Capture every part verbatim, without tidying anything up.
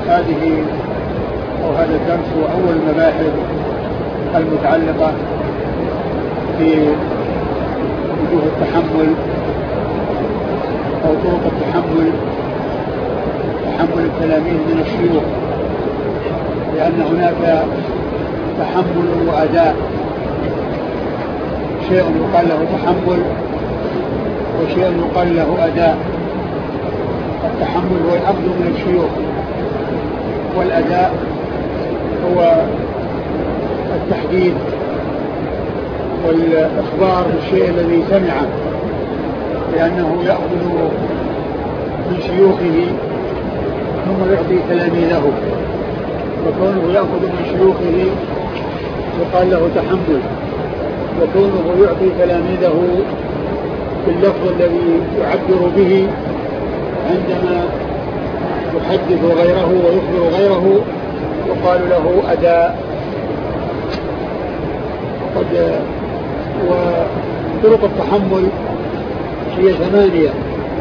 هذه أو هذا الدرس هو أول المباحث المتعلقة في وجوه التحمل أو طرق التحمل، تحمل التلاميذ من الشيوخ، لأن هناك تحمل وأداء، شيء يقال له تحمل وشيء يقال له أداء. التحمل هو الأخذ من الشيوخ، والأداء هو التحديد والإخبار بالشيء الذي سمعه، لأنه يأخذ من شيوخه ثم يعطي تلاميذه، وكونه يأخذ من شيوخه يقال له تحمل، وكونه يعطي تلاميذه باللفظ الذي يعبر به عندما يحدث غيره ويخبر غيره يقال له أداء. قد وطرق التحمل هي ثمانية،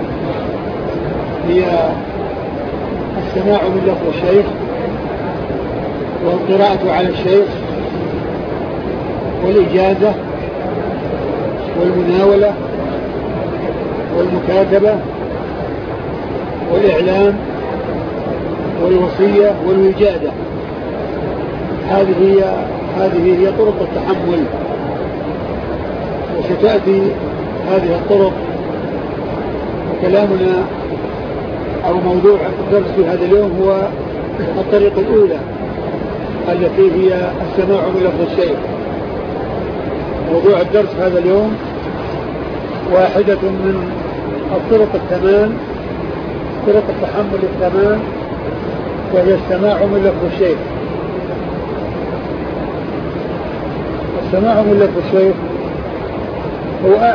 هي السماع من لفظ الشيخ، والقراءة على الشيخ، والإجازة، والمناولة، والمكاتبة، والإعلام، والوصية، والوجادة. هذه هي هذه هي طرق التحمل، وستأتي هذه الطرق، وكلامنا أو موضوع الدرس في هذا اليوم هو الطريقة الأولى التي هي السماع من لفظ الشيخ. موضوع الدرس هذا اليوم واحدة من الطرق الثمان، طرق التحمل الثمان، وهي السماع من لفظ الشيخ. السماع من لفظ الشيخ هو